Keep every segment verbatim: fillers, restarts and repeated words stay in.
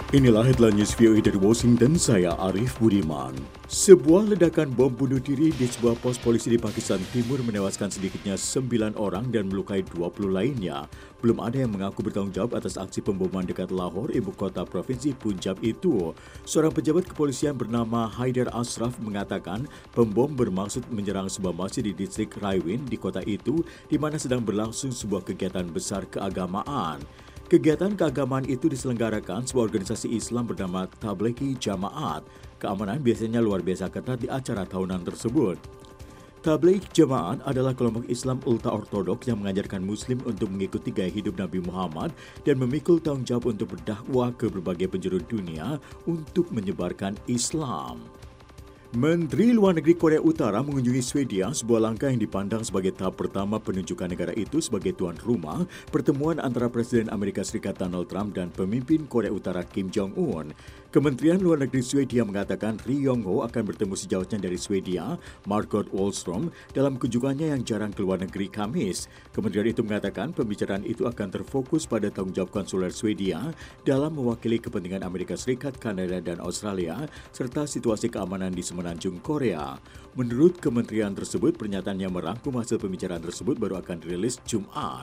Inilah headline news V O A dari Washington, saya Arif Budiman. Sebuah ledakan bom bunuh diri di sebuah pos polisi di Pakistan Timur menewaskan sedikitnya sembilan orang dan melukai dua puluh lainnya. Belum ada yang mengaku bertanggung jawab atas aksi pemboman dekat Lahore, ibu kota provinsi Punjab itu. Seorang pejabat kepolisian bernama Haidar Ashraf mengatakan pembom bermaksud menyerang sebuah masjid di distrik Raiwind di kota itu, di mana sedang berlangsung sebuah kegiatan besar keagamaan. Kegiatan keagamaan itu diselenggarakan sebuah organisasi Islam bernama Tablighi Jamaat. Keamanan biasanya luar biasa ketat di acara tahunan tersebut. Tabligh Jamaat adalah kelompok Islam ultra-ortodoks yang mengajarkan Muslim untuk mengikuti gaya hidup Nabi Muhammad dan memikul tanggung jawab untuk berdakwah ke berbagai penjuru dunia untuk menyebarkan Islam. Menteri Luar Negeri Korea Utara mengunjungi Swedia, sebuah langkah yang dipandang sebagai tahap pertama penunjukan negara itu sebagai tuan rumah pertemuan antara Presiden Amerika Serikat Donald Trump dan pemimpin Korea Utara Kim Jong-un. Kementerian Luar Negeri Swedia mengatakan Ri Yong Ho akan bertemu sejawatnya dari Swedia, Margot Wallström, dalam kunjungannya yang jarang ke luar negeri Kamis. Kementerian itu mengatakan pembicaraan itu akan terfokus pada tanggung jawab konsuler Swedia dalam mewakili kepentingan Amerika Serikat, Kanada, dan Australia, serta situasi keamanan di Semenanjung Korea. Menurut kementerian tersebut, pernyataan yang merangkum hasil pembicaraan tersebut baru akan dirilis Jumat.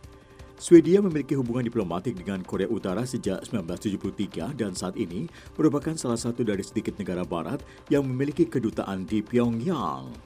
Swedia memiliki hubungan diplomatik dengan Korea Utara sejak seribu sembilan ratus tujuh puluh tiga dan saat ini merupakan salah satu dari sedikit negara barat yang memiliki kedutaan di Pyongyang.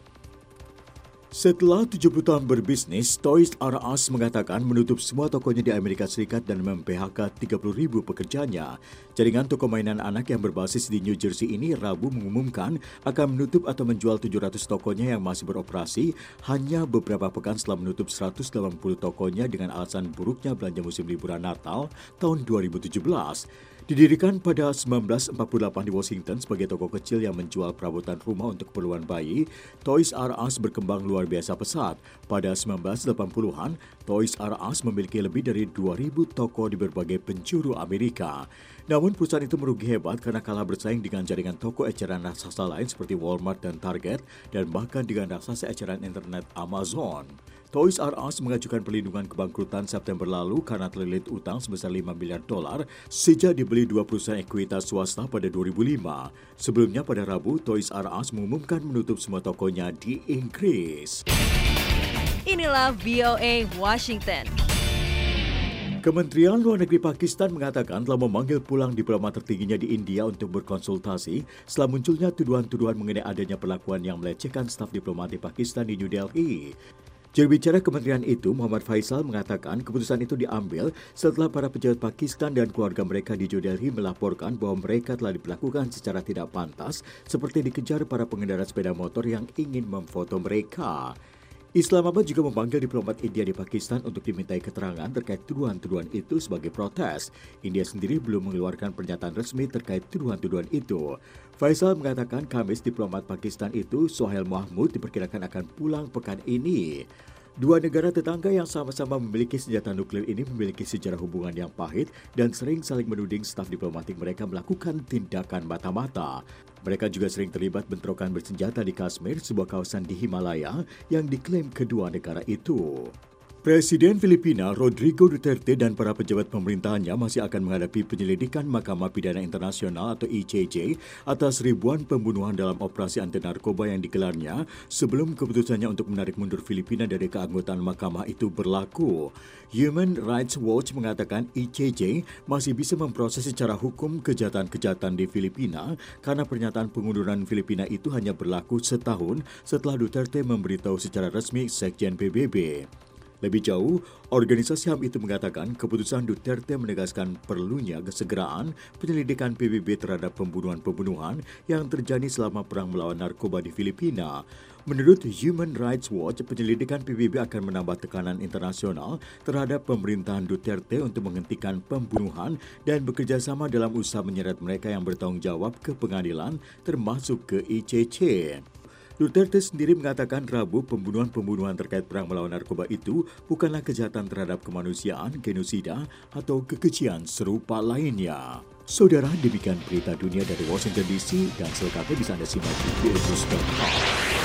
Setelah tujuh puluh tahun berbisnis, Toys R Us mengatakan menutup semua tokonya di Amerika Serikat dan mem-P H K tiga puluh ribu pekerjanya. Jaringan toko mainan anak yang berbasis di New Jersey ini Rabu mengumumkan akan menutup atau menjual tujuh ratus tokonya yang masih beroperasi hanya beberapa pekan setelah menutup seratus delapan puluh tokonya dengan alasan buruknya belanja musim liburan Natal tahun dua ribu tujuh belas. Didirikan pada seribu sembilan ratus empat puluh delapan di Washington sebagai toko kecil yang menjual perabotan rumah untuk keperluan bayi, Toys R Us berkembang luar biasa pesat. Pada seribu sembilan ratus delapan puluhan, Toys R Us memiliki lebih dari dua ribu toko di berbagai penjuru Amerika. Namun perusahaan itu merugi hebat karena kalah bersaing dengan jaringan toko eceran raksasa lain seperti Walmart dan Target, dan bahkan dengan raksasa eceran internet Amazon. Toys R Us mengajukan perlindungan kebangkrutan September lalu karena terlilit utang sebesar lima miliar dolar sejak dibeli dua perusahaan ekuitas swasta pada dua ribu lima. Sebelumnya pada Rabu, Toys R Us mengumumkan menutup semua tokonya di Inggris. Inilah V O A Washington. Kementerian Luar Negeri Pakistan mengatakan telah memanggil pulang diplomat tertingginya di India untuk berkonsultasi setelah munculnya tuduhan-tuduhan mengenai adanya perlakuan yang melecehkan staf diplomatik Pakistan di New Delhi. Juru bicara kementerian itu, Muhammad Faisal, mengatakan keputusan itu diambil setelah para pejabat Pakistan dan keluarga mereka di New Delhi melaporkan bahwa mereka telah diperlakukan secara tidak pantas seperti dikejar para pengendara sepeda motor yang ingin memfoto mereka. Islamabad juga memanggil diplomat India di Pakistan untuk dimintai keterangan terkait tuduhan-tuduhan itu sebagai protes. India sendiri belum mengeluarkan pernyataan resmi terkait tuduhan-tuduhan itu. Faisal mengatakan Kamis diplomat Pakistan itu, Sohail Mahmud, diperkirakan akan pulang pekan ini. Dua negara tetangga yang sama-sama memiliki senjata nuklir ini memiliki sejarah hubungan yang pahit dan sering saling menuding staf diplomatik mereka melakukan tindakan mata-mata. Mereka juga sering terlibat bentrokan bersenjata di Kashmir, sebuah kawasan di Himalaya yang diklaim kedua negara itu. Presiden Filipina Rodrigo Duterte dan para pejabat pemerintahannya masih akan menghadapi penyelidikan Mahkamah Pidana Internasional atau I C J atas ribuan pembunuhan dalam operasi anti narkoba yang digelarnya sebelum keputusannya untuk menarik mundur Filipina dari keanggotaan mahkamah itu berlaku. Human Rights Watch mengatakan I C J masih bisa memproses secara hukum kejahatan-kejahatan di Filipina karena pernyataan pengunduran Filipina itu hanya berlaku setahun setelah Duterte memberitahu secara resmi Sekjen P B B. Lebih jauh, organisasi H A M itu mengatakan keputusan Duterte menegaskan perlunya kesegeraan penyelidikan P B B terhadap pembunuhan-pembunuhan yang terjadi selama perang melawan narkoba di Filipina. Menurut Human Rights Watch, penyelidikan P B B akan menambah tekanan internasional terhadap pemerintahan Duterte untuk menghentikan pembunuhan dan bekerja sama dalam usaha menyeret mereka yang bertanggung jawab ke pengadilan, termasuk ke I C C. Duterte sendiri mengatakan Rabu pembunuhan-pembunuhan terkait perang melawan narkoba itu bukanlah kejahatan terhadap kemanusiaan, genosida, atau kekejian serupa lainnya. Saudara, demikian berita dunia dari Washington D C dan selengkapnya bisa Anda simak di v o a news dot com.